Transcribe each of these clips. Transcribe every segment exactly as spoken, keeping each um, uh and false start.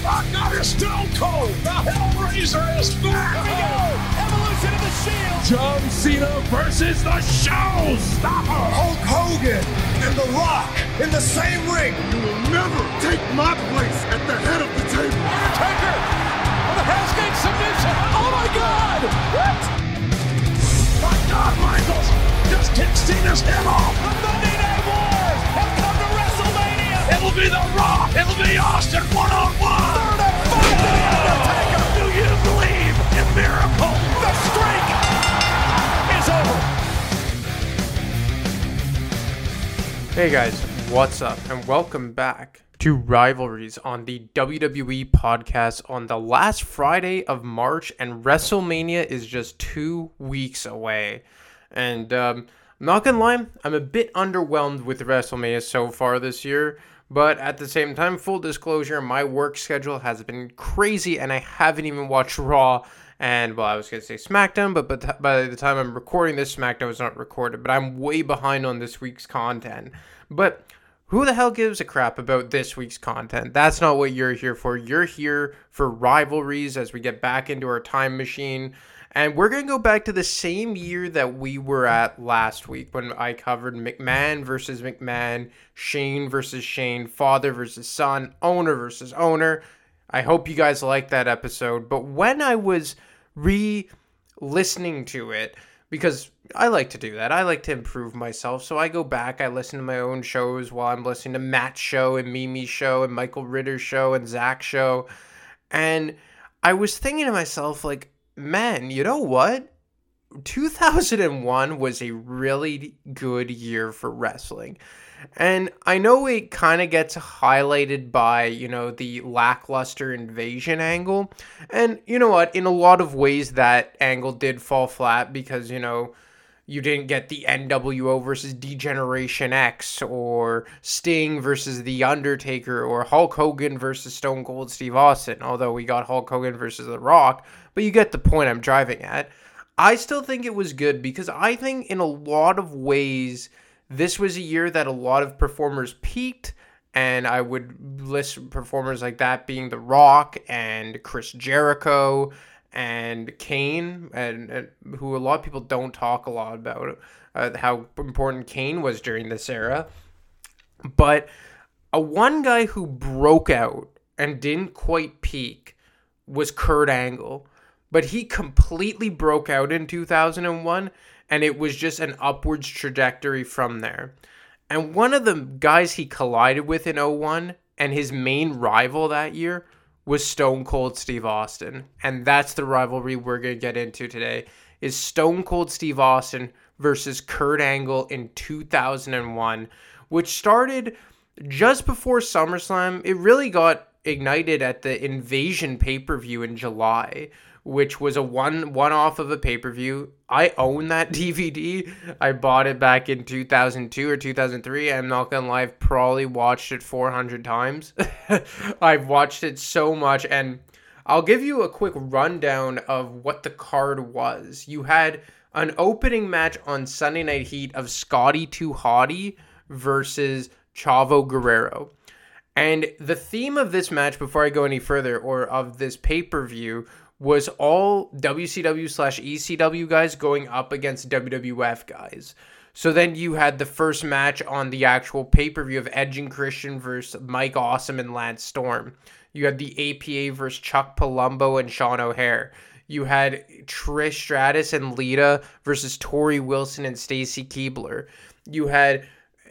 My God, it's Stone Cold. The Hellraiser is back. Here we go. Evolution of the Shield. John Cena versus the Showstopper. Hulk Hogan and The Rock in the same ring. You will never take my place at the head of the table. Undertaker with a Hell's Gate submission. Oh my God. What? My God, Michaels just kicked Cena's head off. The Monday Night Wars have come to WrestleMania. It'll be The Rock. It'll be Austin one-on-one. Third and five to the Undertaker. Do you believe in miracles? The streak is over. Hey guys, what's up? And welcome back to Rivalries on the W W E podcast on the last Friday of March, and WrestleMania is just two weeks away. And um, I'm not gonna lie, I'm a bit underwhelmed with WrestleMania so far this year, but at the same time, full disclosure, my work schedule has been crazy and I haven't even watched Raw and, well, I was gonna say SmackDown, but, but by the time I'm recording this, SmackDown is not recorded, but I'm way behind on this week's content. But who the hell gives a crap about this week's content? That's not what you're here for. You're here for rivalries as we get back into our time machine. And we're going to go back to the same year that we were at last week when I covered McMahon versus McMahon, Shane versus Shane, father versus son, owner versus owner. I hope you guys liked that episode. But when I was re-listening to it, because I like to do that. I like to improve myself. So I go back, I listen to my own shows while I'm listening to Matt's show and Mimi's show and Michael Ritter's show and Zach's show. And I was thinking to myself, like, man, you know what? two thousand one was a really good year for wrestling. And I know it kind of gets highlighted by, you know, the lackluster invasion angle. And you know what? In a lot of ways, that angle did fall flat because, you know, you didn't get the N W O versus D-Generation X or Sting versus The Undertaker or Hulk Hogan versus Stone Cold Steve Austin, although we got Hulk Hogan versus The Rock. But you get the point I'm driving at. I still think it was good because I think in a lot of ways, this was a year that a lot of performers peaked, and I would list performers like that being The Rock and Chris Jericho and Kane, and, and who a lot of people don't talk a lot about, uh, how important Kane was during this era. But a one guy who broke out and didn't quite peak was Kurt Angle. But he completely broke out in two thousand one, and it was just an upwards trajectory from there. And one of the guys he collided with in oh one, and his main rival that year, was Stone Cold Steve Austin. And that's the rivalry we're going to get into today, is Stone Cold Steve Austin versus Kurt Angle in two thousand one, which started just before SummerSlam. It really got ignited at the Invasion pay-per-view in July, which was a one one off of a pay-per-view. I own that D V D. I bought it back in two thousand two or two thousand three. I'm not gonna lie, I've probably watched it four hundred times. I've watched it so much, and I'll give you a quick rundown of what the card was. You had an opening match on Sunday Night Heat of Scotty two Hotty versus Chavo Guerrero. And the theme of this match, before I go any further, or of this pay-per-view, was all W C W slash E C W guys going up against W W F guys. So then you had the first match on the actual pay-per-view of Edge and Christian versus Mike Awesome and Lance Storm. You had the A P A versus Chuck Palumbo and Sean O'Hare. You had Trish Stratus and Lita versus Tori Wilson and Stacy Keibler. You had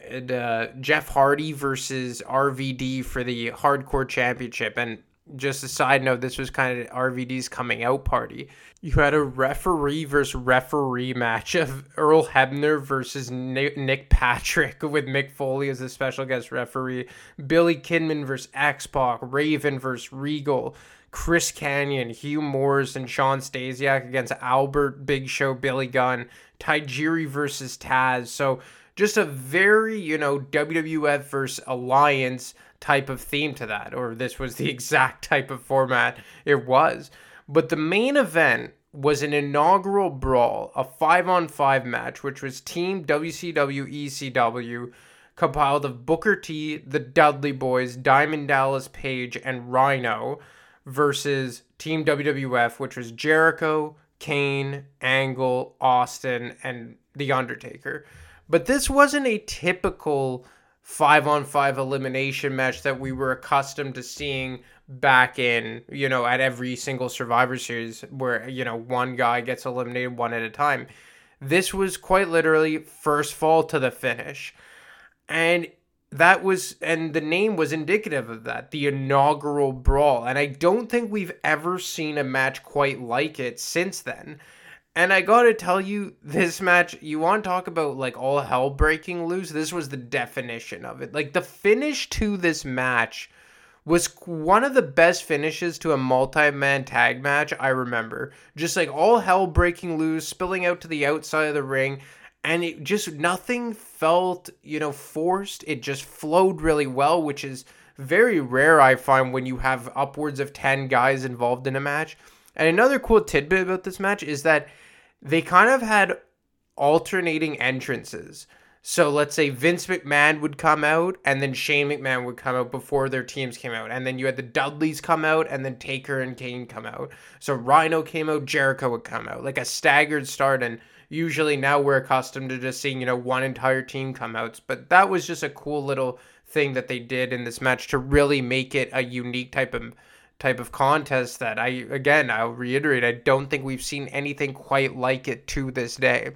uh, Jeff Hardy versus R V D for the Hardcore Championship. And just a side note, this was kind of R V D's coming out party. You had a referee versus referee match of Earl Hebner versus Nick Patrick with Mick Foley as the special guest referee. Billy Kidman versus X-Pac. Raven versus Regal. Chris Kanyon, Hugh Morris, and Sean Stasiak against Albert, Big Show, Billy Gunn. Tajiri versus Taz. So just a very, you know, W W F versus Alliance type of theme to that, or this was the exact type of format it was. But the main event was an inaugural brawl, a five on five match, which was Team W C W E C W compiled of Booker T, the Dudley Boys, Diamond Dallas Page, and Rhino versus Team W W F, which was Jericho, Kane, Angle, Austin, and The Undertaker. But this wasn't a typical five-on-five elimination match that we were accustomed to seeing back in, you know, at every single Survivor Series where, you know, one guy gets eliminated one at a time. This was quite literally first fall to the finish. And that was, and the name was indicative of that, the inaugural brawl. And I don't think we've ever seen a match quite like it since then. And I gotta tell you, this match, you want to talk about like all hell breaking loose? This was the definition of it. Like the finish to this match was one of the best finishes to a multi-man tag match I remember. Just like all hell breaking loose, spilling out to the outside of the ring, and it just, nothing felt, you know, forced. It just flowed really well, which is very rare, I find, when you have upwards of ten guys involved in a match. And another cool tidbit about this match is that they kind of had alternating entrances. So let's say Vince McMahon would come out, and then Shane McMahon would come out before their teams came out. And then you had the Dudleys come out, and then Taker and Kane come out. So Rhino came out, Jericho would come out. Like a staggered start, and usually now we're accustomed to just seeing, you know, one entire team come out. But that was just a cool little thing that they did in this match to really make it a unique type of type of contest that I, again, I'll reiterate, I don't think we've seen anything quite like it to this day.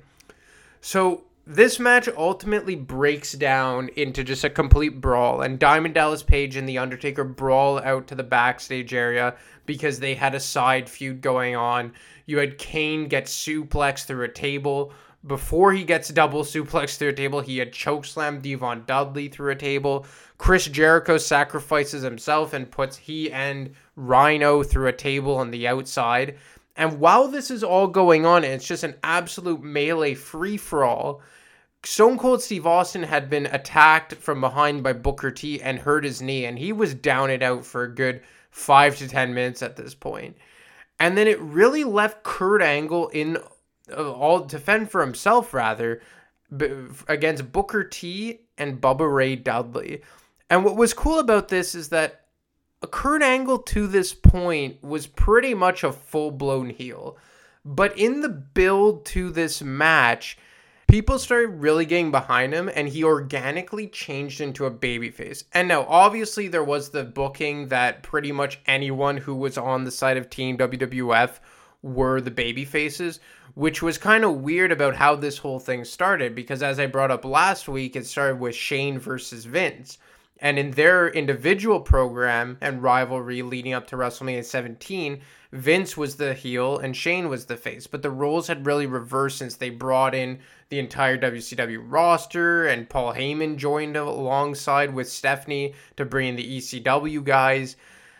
So this match ultimately breaks down into just a complete brawl, and Diamond Dallas Page and The Undertaker brawl out to the backstage area because they had a side feud going on. You had Kane get suplexed through a table. Before he gets double suplexed through a table, he had chokeslammed Devon Dudley through a table. Chris Jericho sacrifices himself and puts he and Rhino through a table on the outside. And while this is all going on, it's just an absolute melee free-for-all. Stone Cold Steve Austin had been attacked from behind by Booker T and hurt his knee, and he was down and out for a good five to ten minutes at this point. And then it really left Kurt Angle in uh, all to fend for himself, rather, b- against Booker T and Bubba Ray Dudley. And what was cool about this is that Kurt Angle to this point was pretty much a full-blown heel. But in the build to this match, people started really getting behind him, and he organically changed into a babyface. And now, obviously, there was the booking that pretty much anyone who was on the side of Team W W F were the babyfaces, which was kind of weird about how this whole thing started, because as I brought up last week, it started with Shane versus Vince. And in their individual program and rivalry leading up to WrestleMania seventeen, Vince was the heel and Shane was the face. But the roles had really reversed since they brought in the entire W C W roster, and Paul Heyman joined alongside with Stephanie to bring in the E C W guys.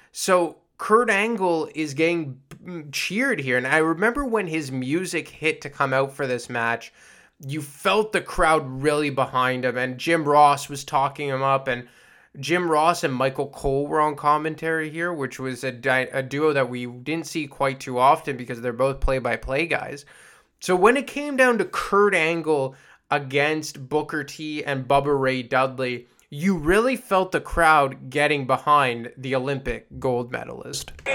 So Kurt Angle is getting cheered here. And I remember when his music hit to come out for this match, you felt the crowd really behind him. And Jim Ross was talking him up, and Jim Ross and Michael Cole were on commentary here, which was a, di- a duo that we didn't see quite too often because they're both play-by-play guys. So when it came down to Kurt Angle against Booker T and Bubba Ray Dudley, you really felt the crowd getting behind the Olympic gold medalist. Bubba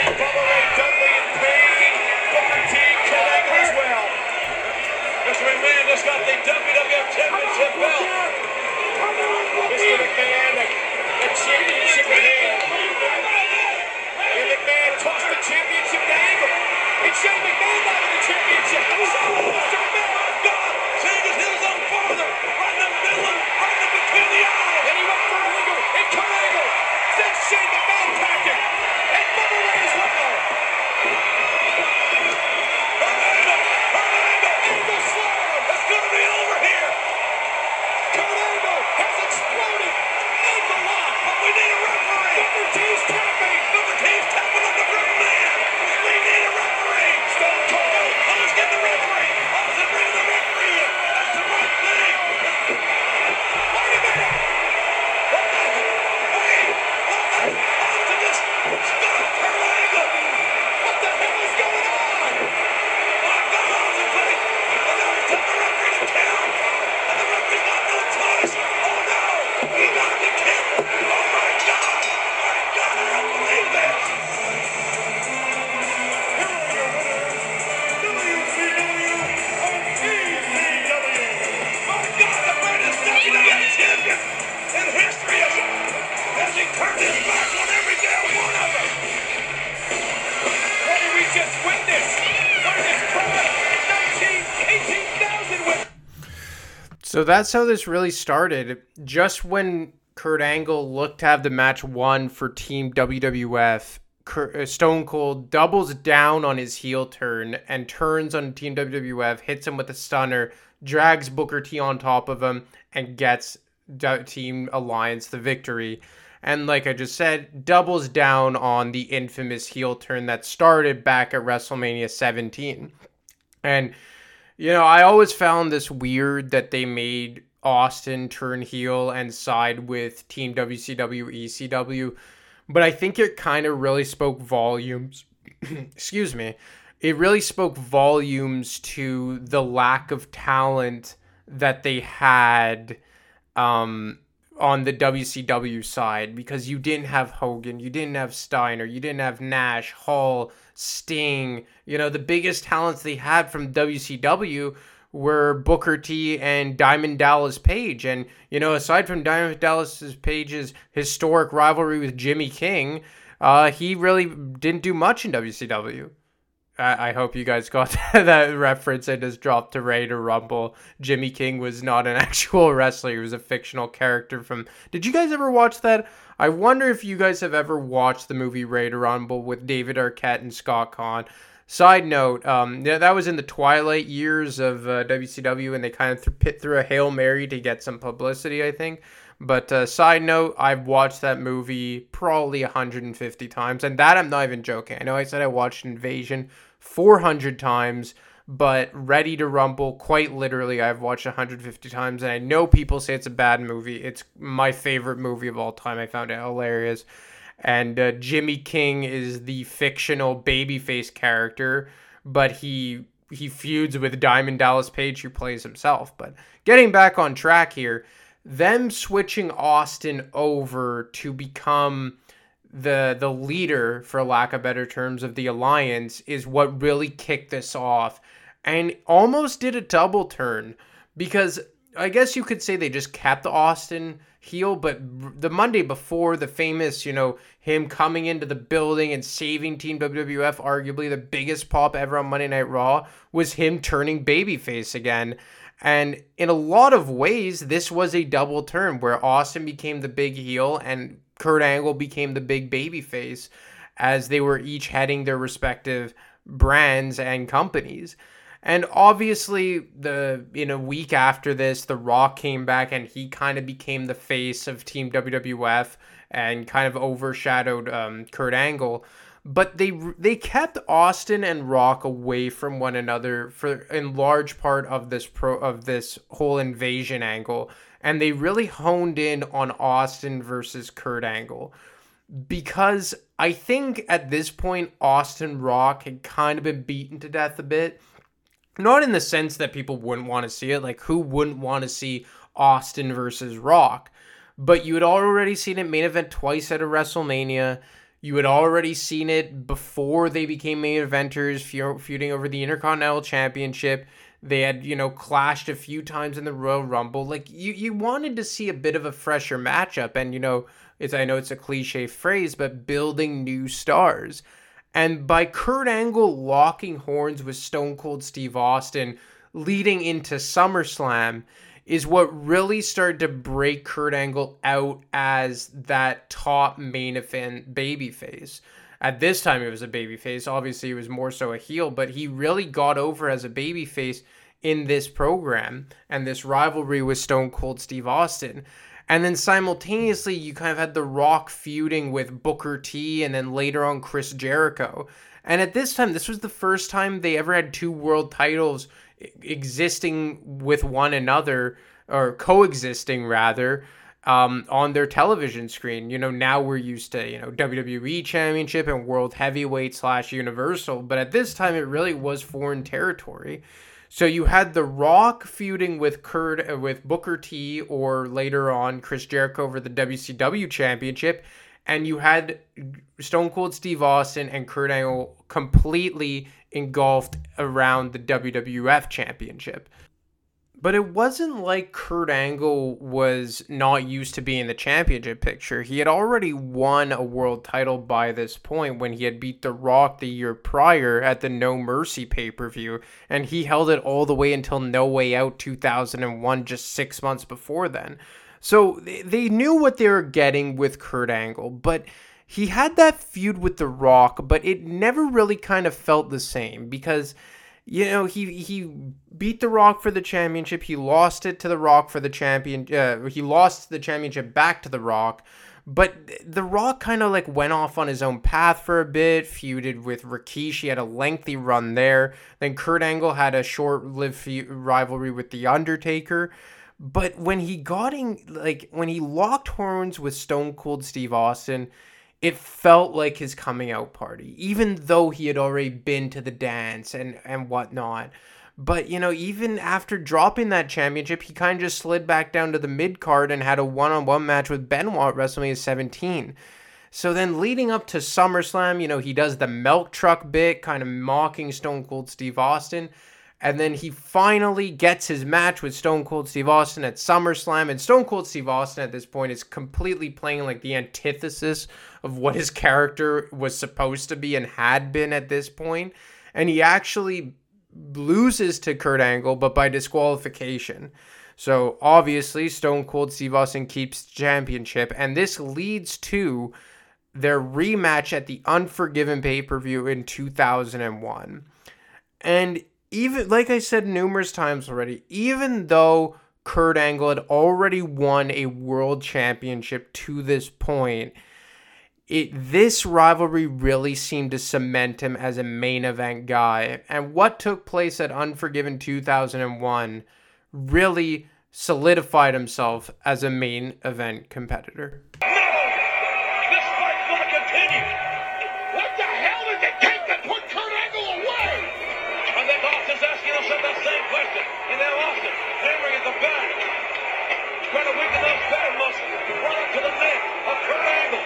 Ray Dudley in pain. Booker T, Kurt Angle as well. Mister McMahon just got the W W F Championship belt. Mister McMahon, the championship in hand. And McMahon tossed the championship to Angle. And Shane McMahon out of the championship. So Mister McMahon, oh God, taking his heels on farther. Right in the middle, right in between the eyes. And he went for Angle. And Kurt Angle sends Shane McMahon packing. And Bubba Ray Last one, every damn one of them. What did we just witness? What is this crowd? nineteen, eighteen thousand with. So that's how this really started. Just when Kurt Angle looked to have the match won for Team W W F, Stone Cold doubles down on his heel turn and turns on Team W W F, hits him with a stunner, drags Booker T on top of him, and gets Team Alliance the victory. And like I just said, doubles down on the infamous heel turn that started back at WrestleMania seventeen. And, you know, I always found this weird that they made Austin turn heel and side with Team W C W, E C W. But I think it kind of really spoke volumes. Excuse me. It really spoke volumes to the lack of talent that they had um, on the W C W side, because you didn't have Hogan, you didn't have Steiner, you didn't have Nash, Hall, Sting. You know, the biggest talents they had from W C W were Booker T and Diamond Dallas Page. And, you know, aside from Diamond Dallas Page's historic rivalry with Jimmy King, uh, he really didn't do much in W C W. I, I hope you guys got that reference. I just dropped to Ready to Rumble. Jimmy King was not an actual wrestler. He was a fictional character from... Did you guys ever watch that? I wonder if you guys have ever watched the movie Ready to Rumble with David Arquette and Scott Conn. Side note, um, yeah, that was in the twilight years of uh, W C W, and they kind of th- pit through a Hail Mary to get some publicity, I think. But uh, side note, I've watched that movie probably one hundred fifty times, and that I'm not even joking. I know I said I watched Invasion four hundred times, but Ready to Rumble, quite literally, I've watched one hundred fifty times, and I know people say it's a bad movie. It's my favorite movie of all time. I found it hilarious. And uh, Jimmy King is the fictional babyface character, but he he feuds with Diamond Dallas Page, who plays himself. But getting back on track here, them switching Austin over to become the the leader, for lack of better terms, of the Alliance is what really kicked this off, and almost did a double turn, because I guess you could say they just kept Austin heel, but the Monday before, the famous, you know, him coming into the building and saving Team W W F, arguably the biggest pop ever on Monday Night Raw, was him turning babyface again. And in a lot of ways, this was a double turn where Austin became the big heel and Kurt Angle became the big babyface, as they were each heading their respective brands and companies. And obviously, the in a week after this, The Rock came back and he kind of became the face of Team W W F and kind of overshadowed um, Kurt Angle. But they they kept Austin and Rock away from one another for in large part of this pro of this whole invasion angle, and they really honed in on Austin versus Kurt Angle, because I think at this point Austin Rock had kind of been beaten to death a bit. Not in the sense that people wouldn't want to see it, like who wouldn't want to see Austin versus Rock, but you had already seen it main event twice at a WrestleMania. You had already seen it before they became main eventers, feuding over the Intercontinental Championship. They had, you know, clashed a few times in the Royal Rumble. Like, you, you wanted to see a bit of a fresher matchup. And, you know, it's I know it's a cliche phrase, but building new stars. And by Kurt Angle locking horns with Stone Cold Steve Austin leading into SummerSlam is what really started to break Kurt Angle out as that top main event babyface. At this time, it was a babyface. Obviously, he was more so a heel, but he really got over as a babyface in this program and this rivalry with Stone Cold Steve Austin. And then simultaneously, you kind of had The Rock feuding with Booker T and then later on Chris Jericho. And at this time, this was the first time they ever had two world titles existing with one another, or coexisting rather, um, on their television screen. You know, now we're used to, you know, W W E Championship and World Heavyweight slash Universal, but at this time it really was foreign territory. So you had The Rock feuding with Kurt, uh, with Booker T, or later on Chris Jericho over the W C W Championship, and you had Stone Cold Steve Austin and Kurt Angle completely engulfed around the W W F Championship. But it wasn't like Kurt Angle was not used to being in the championship picture. He had already won a world title by this point when he had beat The Rock the year prior at the No Mercy pay-per-view, and he held it all the way until No Way Out two thousand one, just six months before then. So they knew what they were getting with Kurt Angle, but he had that feud with The Rock, but it never really kind of felt the same because, you know, he he beat The Rock for the championship. He lost it to The Rock for the champion. Uh, he lost the championship back to The Rock. But The Rock kind of like went off on his own path for a bit, feuded with Rikishi, had a lengthy run there. Then Kurt Angle had a short-lived fe- rivalry with The Undertaker. But when he got in, like, when he locked horns with Stone Cold Steve Austin, it felt like his coming out party, even though he had already been to the dance and, and whatnot. But, you know, even after dropping that championship, he kind of just slid back down to the mid-card and had a one-on-one match with Benoit at WrestleMania seventeen. So then leading up to SummerSlam, you know, he does the milk truck bit, kind of mocking Stone Cold Steve Austin. And then he finally gets his match with Stone Cold Steve Austin at SummerSlam. And Stone Cold Steve Austin at this point is completely playing like the antithesis of what his character was supposed to be and had been at this point. And he actually loses to Kurt Angle, but by disqualification. So obviously Stone Cold Steve Austin keeps the championship. And this leads to their rematch at the Unforgiven pay-per-view in two thousand one. And even, like I said numerous times already, even though Kurt Angle had already won a world championship to this point, it this rivalry really seemed to cement him as a main event guy. And what took place at Unforgiven two thousand one really solidified himself as a main event competitor. No! This fight's gonna continue! What the hell did it take to put Kurt Angle away? I think Austin's asking himself that same question. And now Austin, hammering at the back. Trying to weaken those back muscles. Right up to the neck of Kurt Angle.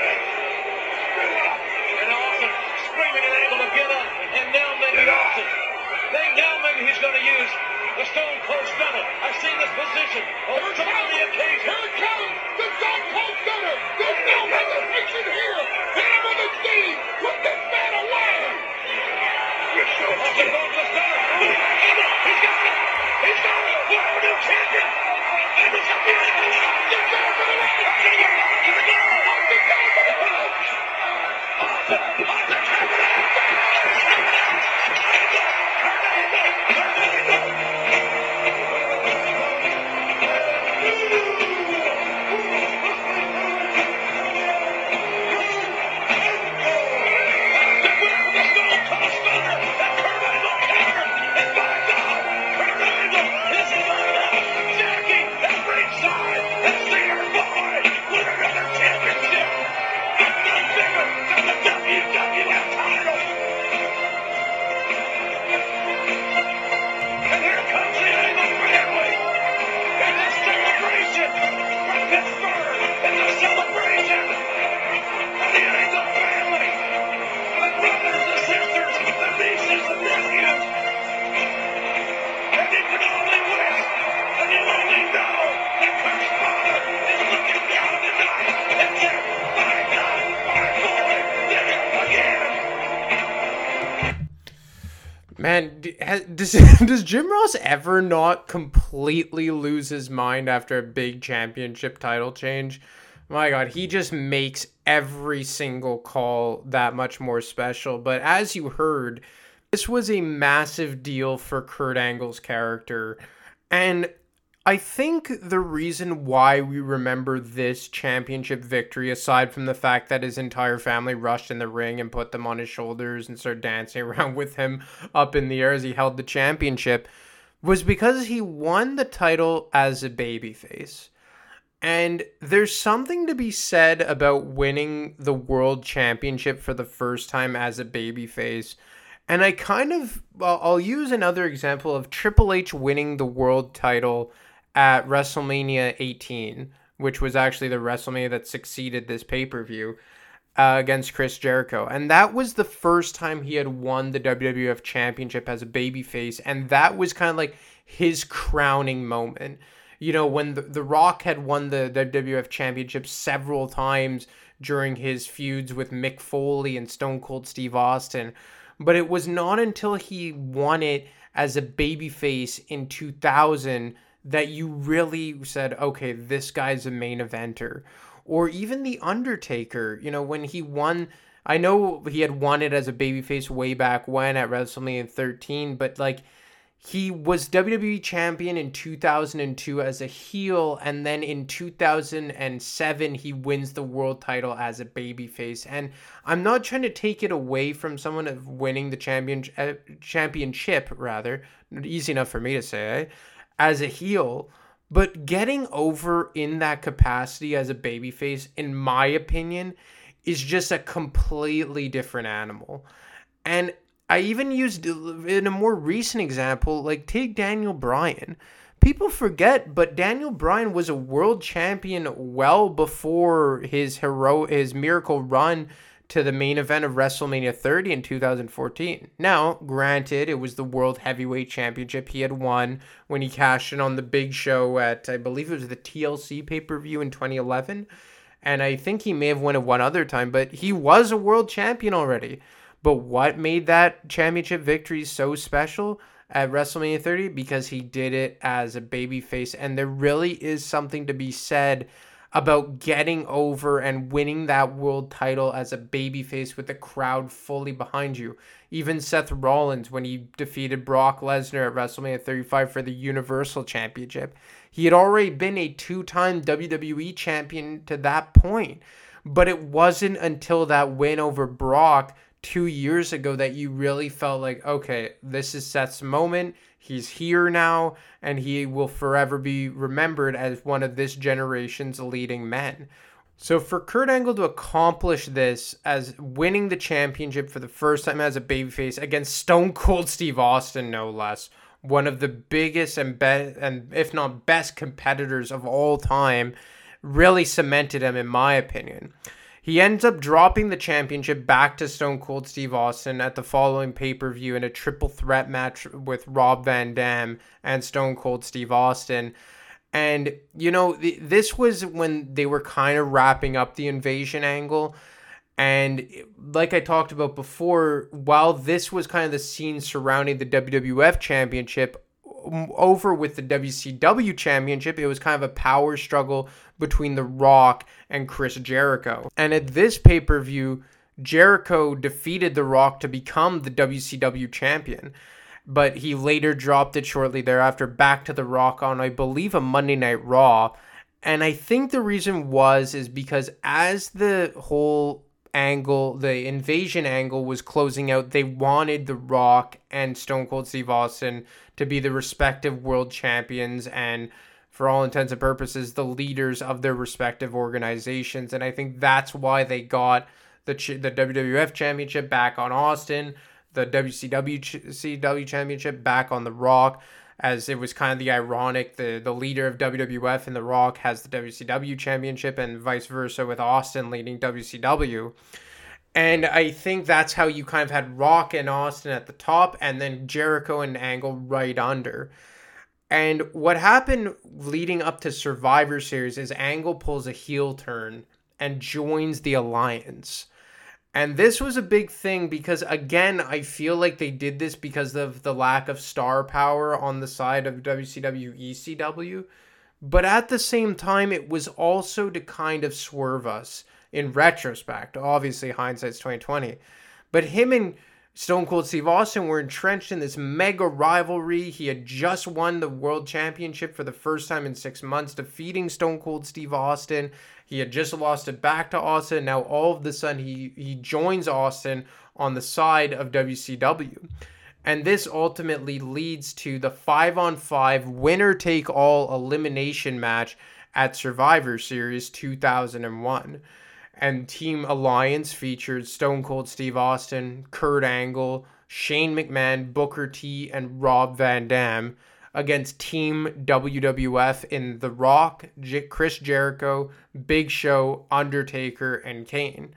And Austin screaming and able to get up. And now maybe Austin. They, now maybe he's going to use the Stone Cold Stunner. I've seen this position over so many occasions. Here it comes! The Stone Cold Stunner! There's no hesitation here! Hit him with the knee! Put this man away! Austin going to the stunner. He's got it! He's got it! We'll have a new champion! And it's a beautiful shot! He's going for the win! Austin going to the goal! Austin going for the win! Austin! Austin coming out! Man, does, does Jim Ross ever not completely lose his mind after a big championship title change? My God, he just makes every single call that much more special. But as you heard, this was a massive deal for Kurt Angle's character. And I think the reason why we remember this championship victory, aside from the fact that his entire family rushed in the ring and put them on his shoulders and started dancing around with him up in the air as he held the championship, was because he won the title as a babyface. And there's something to be said about winning the world championship for the first time as a babyface. And I kind of, well, I'll use another example of Triple H winning the world title at WrestleMania eighteen, which was actually the WrestleMania that succeeded this pay-per-view, uh, against Chris Jericho. And that was the first time he had won the W W F Championship as a babyface. And that was kind of like his crowning moment. You know, when the, the Rock had won the W W F Championship several times during his feuds with Mick Foley and Stone Cold Steve Austin, but it was not until he won it as a babyface in two thousand that you really said, okay, this guy's a main eventer. Or even The Undertaker, you know, when he won, I know he had won it as a babyface way back when at WrestleMania thirteen, but like, he was W W E champion in two thousand two as a heel, and then in two thousand seven he wins the world title as a babyface. And I'm not trying to take it away from someone of winning the champion uh, championship, rather, easy enough for me to say, eh? As a heel, but getting over in that capacity as a babyface, in my opinion, is just a completely different animal. And I even used, in a more recent example, like take Daniel Bryan. People forget, but Daniel Bryan was a world champion well before his hero, his miracle run to the main event of WrestleMania thirty in two thousand fourteen. Now, granted, it was the World Heavyweight Championship he had won when he cashed in on the Big Show at, I believe it was the T L C pay-per-view in twenty eleven. And I think he may have won it one other time, but he was a world champion already. But what made that championship victory so special at WrestleMania thirty? Because he did it as a babyface. And there really is something to be said about getting over and winning that world title as a babyface with the crowd fully behind you. Even Seth Rollins, when he defeated Brock Lesnar at WrestleMania thirty-five for the Universal Championship, he had already been a two-time W W E champion to that point. But it wasn't until that win over Brock two years ago that you really felt like, okay, this is Seth's moment. He's here now, and he will forever be remembered as one of this generation's leading men. So for Kurt Angle to accomplish this as winning the championship for the first time as a babyface against Stone Cold Steve Austin, no less, one of the biggest and best, and if not best competitors of all time, really cemented him, in my opinion. He ends up dropping the championship back to Stone Cold Steve Austin at the following pay-per-view in a triple threat match with Rob Van Dam and Stone Cold Steve Austin. And, you know, th- this was when they were kind of wrapping up the Invasion angle. And like I talked about before, while this was kind of the scene surrounding the W W F Championship, over with the W C W Championship, it was kind of a power struggle between The Rock and Chris Jericho. And at this pay-per-view, Jericho defeated The Rock to become the W C W champion, but he later dropped it shortly thereafter back to The Rock on, I believe, a Monday Night Raw. And I think the reason was is because as the whole angle, the Invasion angle was closing out, they wanted The Rock and Stone Cold Steve Austin to be the respective world champions and, for all intents and purposes, the leaders of their respective organizations. And I think that's why they got the ch- the W W F Championship back on Austin, the W C W ch- C W Championship back on The Rock, as it was kind of the ironic, the, the leader of W W F and The Rock has the W C W Championship and vice versa with Austin leading W C W. And I think that's how you kind of had Rock and Austin at the top and then Jericho and Angle right under. And what happened leading up to Survivor Series is Angle pulls a heel turn and joins the Alliance. And this was a big thing because, again, I feel like they did this because of the lack of star power on the side of W C W, E C W. But at the same time, it was also to kind of swerve us in retrospect. Obviously, hindsight's twenty twenty. But him and Stone Cold Steve Austin were entrenched in this mega rivalry. He had just won the World Championship for the first time in six months, defeating Stone Cold Steve Austin. He had just lost it back to Austin. Now, all of a sudden, he, he joins Austin on the side of W C W. And this ultimately leads to the five-on-five winner-take-all elimination match at Survivor Series two thousand one. And Team Alliance featured Stone Cold Steve Austin, Kurt Angle, Shane McMahon, Booker T, and Rob Van Dam against Team W W F in The Rock, J- Chris Jericho, Big Show, Undertaker, and Kane.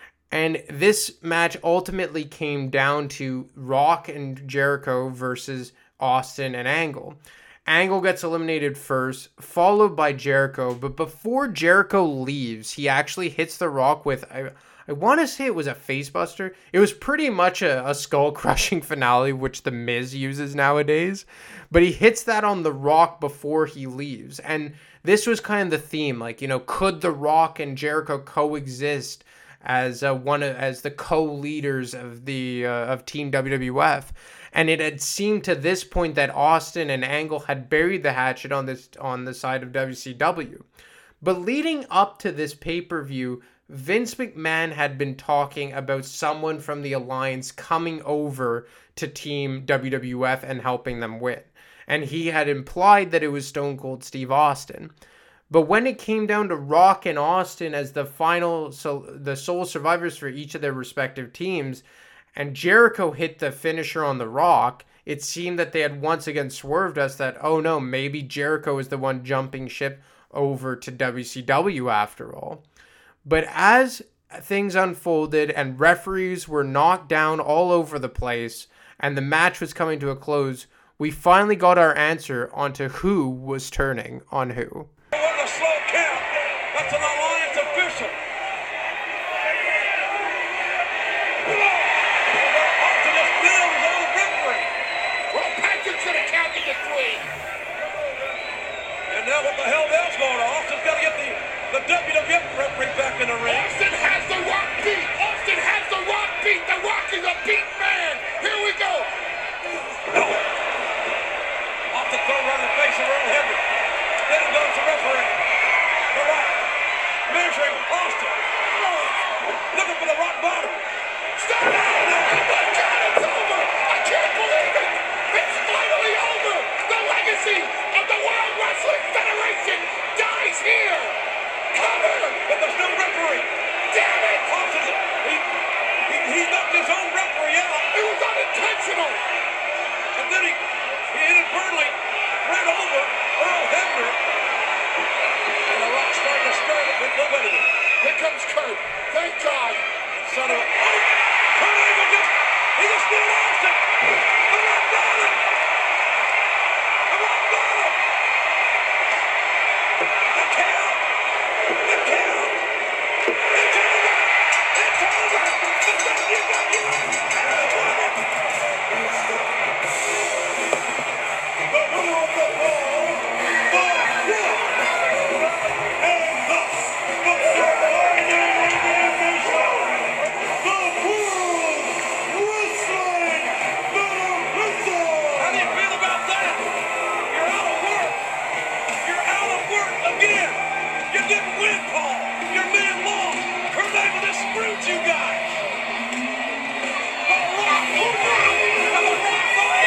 And this match ultimately came down to Rock and Jericho versus Austin and Angle. Angle gets eliminated first, followed by Jericho. But before Jericho leaves, he actually hits The Rock with, I, I want to say it was a facebuster. It was pretty much a, a skull-crushing finale, which The Miz uses nowadays. But he hits that on The Rock before he leaves. And this was kind of the theme. Like, you know, could The Rock and Jericho coexist as uh, one of, as the co-leaders of the uh, of Team W W F? And it had seemed to this point that Austin and Angle had buried the hatchet on this on the side of W C W. But leading up to this pay-per-view, Vince McMahon had been talking about someone from the Alliance coming over to Team W W F and helping them win. And he had implied that it was Stone Cold Steve Austin. But when it came down to Rock and Austin as the final, so the sole survivors for each of their respective teams, and Jericho hit the finisher on The Rock, it seemed that they had once again swerved us that, oh no, maybe Jericho is the one jumping ship over to W C W after all. But as things unfolded and referees were knocked down all over the place and the match was coming to a close, we finally got our answer onto who was turning on who. What a slow count. That's an Alliance official. Austin just nailed his own referee. Well, Patrick should have counted to three. And now what the hell else going on? Austin's got to get the, the W W F referee back in the ring. Austin has the Rock beat. Austin has the Rock beat. The Rock is a beat man. Here we go. No. Austin thrown around the face of Earl Hebner. Then goes the referee. The Rock measuring Austin. Oh, looking for the rock bottom. Stop it! Oh my God, it's over! I can't believe it! It's finally over! The legacy of the World Wrestling Federation dies here! Cover! But there's no referee! Damn it! Austin, he, he, he knocked his own referee out. It was unintentional! And then he, he inadvertently ran over Earl Hebner. And the Rock started to stir it, but nobody did. Here comes Kurt. Thank God. Son of a... Oh! Kurt Angle just... He just did Austin! The Rock got him! The Rock got him! The count! The count! It's over! It's over! The W W F has won it! The winner of the ball, The Rock! And thus, the surviving edition, the World Wrestling Federation! How do you feel about that? You're out of work! You're out of work again! You didn't win, Paul! Your man lost! Kurt Angle just screwed you guys! The Rock! The Rock! And the Rock!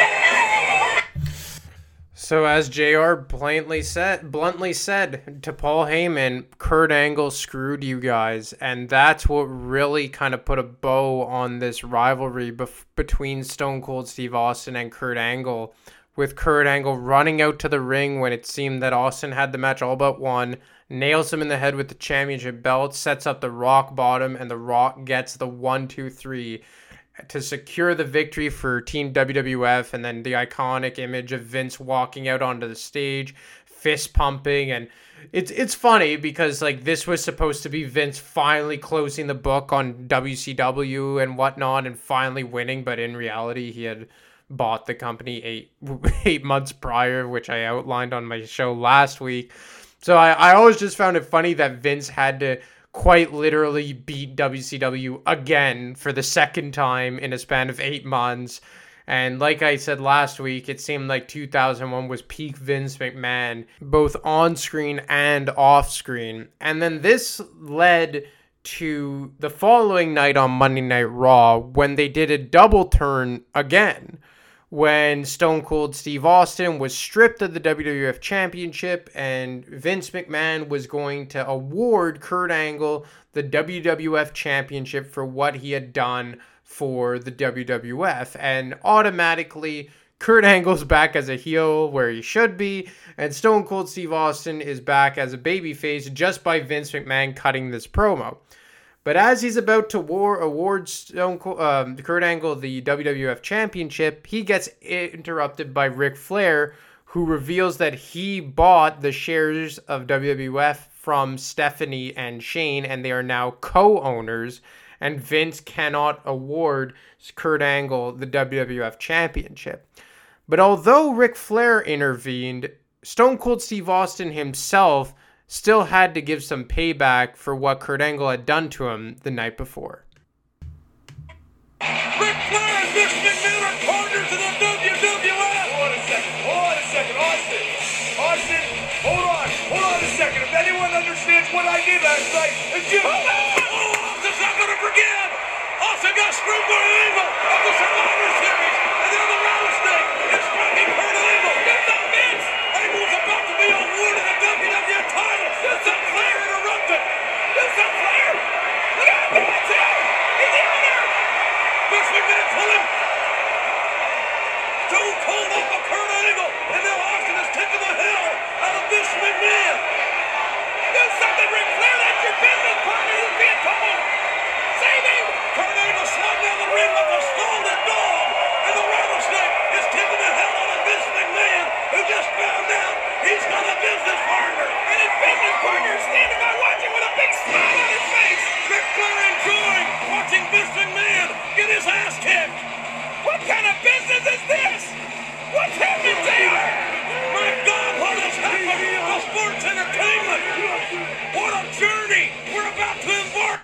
So as J R bluntly said, bluntly said to Paul Heyman, Kurt Angle screwed you guys, and that's what really kind of put a bow on this rivalry bef- between Stone Cold Steve Austin and Kurt Angle, with Kurt Angle running out to the ring when it seemed that Austin had the match all but won, nails him in the head with the championship belt, sets up the Rock bottom, and the Rock gets the one, two, three to secure the victory for Team W W F, and then the iconic image of Vince walking out onto the stage, fist pumping, and it's it's funny because like this was supposed to be Vince finally closing the book on W C W and whatnot and finally winning, but in reality he had bought the company eight eight months prior, which I outlined on my show last week. So I, I always just found it funny that Vince had to quite literally beat W C W again for the second time in a span of eight months. And like I said last week, it seemed like two thousand one was peak Vince McMahon, both on screen and off screen. And then this led to the following night on Monday Night Raw when they did a double turn again, when Stone Cold Steve Austin was stripped of the W W F Championship and Vince McMahon was going to award Kurt Angle the W W F Championship for what he had done for the W W F. And automatically, Kurt Angle's back as a heel where he should be, and Stone Cold Steve Austin is back as a babyface just by Vince McMahon cutting this promo. But as he's about to war, award Stone Cold, um, Kurt Angle the W W F Championship, he gets interrupted by Ric Flair, who reveals that he bought the shares of W W F from Stephanie and Shane, and they are now co-owners, and Vince cannot award Kurt Angle the W W F Championship. But although Ric Flair intervened, Stone Cold Steve Austin himself still had to give some payback for what Kurt Angle had done to him the night before. Ric Flair and Vince McMahon are partners in the W W F. Hold on a second. Hold on a second. Austin. Austin, hold on. Hold on a second. If anyone understands what I did last night, it's you. Oh, Austin's not going to forgive. Austin got screwed by Angle of the Survivor Series. And then the rattlesnake is striking Kurt Angle. It's not Vince. Angle's about to be awarded a W W F title. It's not Flair interrupted. It's not Flair. Look at him. It's him. He's down there. Vince McMahon pull him. Stone Cold off of Kurt Angle. And now Austin is taking the hell out of Vince McMahon. Do something, Ric Flair. That's your business partner. You're being pummeled. Save him. Kurt Angle slung down the ring like a scalded dog. And the rattlesnake is taking the hell out of Vince McMahon, who just found out he's got a business partner. And his business partner is standing by watching with a big smile on his face. Ric Flair enjoying watching Vince McMahon get his ass kicked. What kind of business is this? What's happening there? My God, what has happened to sports entertainment? What a journey we're about to embark.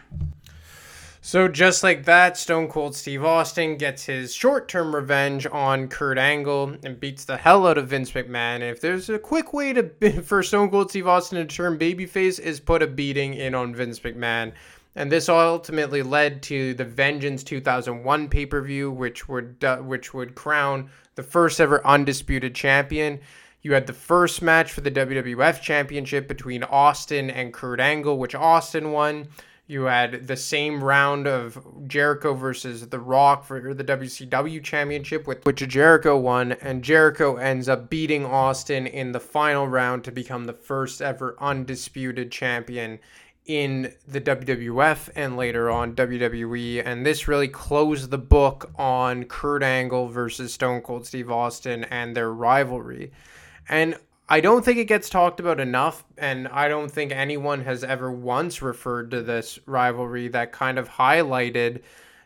So just like that, Stone Cold Steve Austin gets his short-term revenge on Kurt Angle and beats the hell out of Vince McMahon. And if there's a quick way to for Stone Cold Steve Austin to turn babyface, is put a beating in on Vince McMahon. And this ultimately led to the Vengeance two thousand one pay-per-view, which would uh, which would crown the first ever undisputed champion. You had the first match for the W W F Championship between Austin and Kurt Angle, which Austin won. You had the same round of Jericho versus The Rock for the W C W Championship, which Jericho won, and Jericho ends up beating Austin in the final round to become the first ever undisputed champion in the W W F and later on W W E. And this really closed the book on Kurt Angle versus Stone Cold Steve Austin and their rivalry. And I don't think it gets talked about enough, and I don't think anyone has ever once referred to this rivalry that kind of highlighted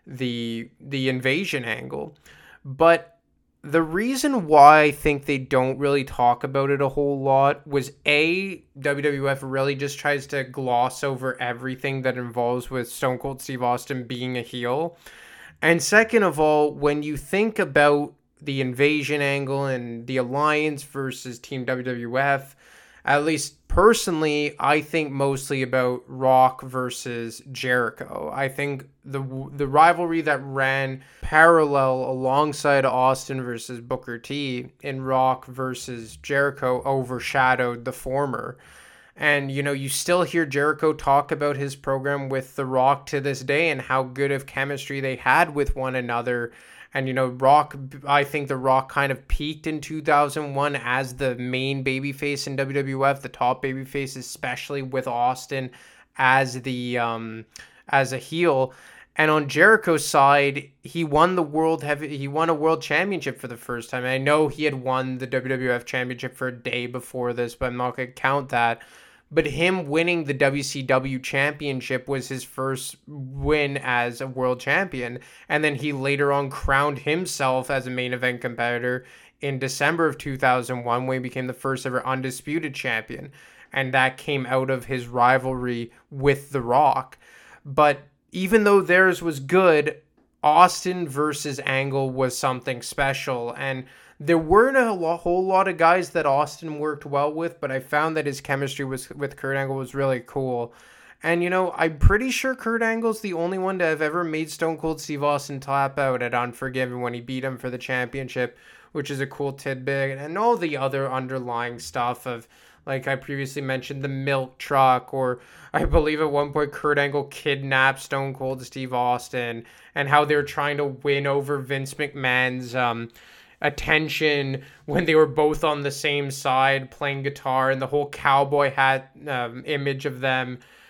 the the invasion angle. But the reason why I think they don't really talk about it a whole lot was A, W W F really just tries to gloss over everything that involves with Stone Cold Steve Austin being a heel. And second of all, when you think about the invasion angle and the alliance versus Team W W F, at least personally, I think mostly about Rock versus Jericho. I think the the rivalry that ran parallel alongside Austin versus Booker T in Rock versus Jericho overshadowed the former. And, you know, you still hear Jericho talk about his program with The Rock to this day and how good of chemistry they had with one another. And, you know, Rock, I think The Rock kind of peaked in two thousand one as the main babyface in W W F, the top babyface, especially with Austin as the um, as a heel. And on Jericho's side, he won the world heavy, he won a world championship for the first time. And I know he had won the W W F championship for a day before this, but I'm not going to count that. But him winning the W C W championship was his first win as a world champion. And then he later on crowned himself as a main event competitor in December of two thousand one when he became the first ever undisputed champion. And that came out of his rivalry with The Rock. But even though theirs was good, Austin versus Angle was something special. And there weren't a lo- whole lot of guys that Austin worked well with, but I found that his chemistry was, with Kurt Angle was really cool. And, you know, I'm pretty sure Kurt Angle's the only one to have ever made Stone Cold Steve Austin tap out at Unforgiven when he beat him for the championship, which is a cool tidbit. And all the other underlying stuff of, like I previously mentioned, the milk truck, or I believe at one point Kurt Angle kidnapped Stone Cold Steve Austin, and how they were trying to win over Vince McMahon's um, attention when they were both on the same side playing guitar, and the whole cowboy hat um, image of them.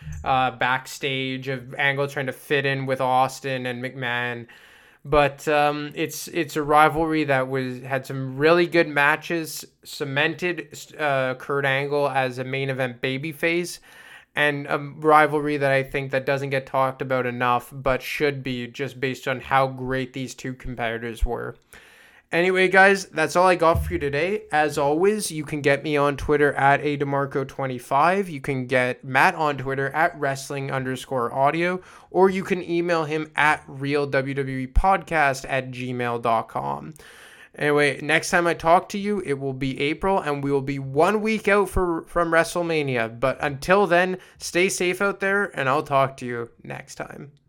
uh, backstage of Angle trying to fit in with Austin and McMahon. But um, it's it's a rivalry that was had some really good matches, cemented uh, Kurt Angle as a main event babyface, and a rivalry that I think that doesn't get talked about enough, but should be just based on how great these two competitors were. Anyway, guys, that's all I got for you today. As always, you can get me on Twitter at A DeMarco twenty-five. You can get Matt on Twitter at wrestling underscore audio, or you can email him at real W W E podcast at gmail dot com. Anyway, next time I talk to you, it will be April, and we will be one week out for from WrestleMania. But until then, stay safe out there, and I'll talk to you next time.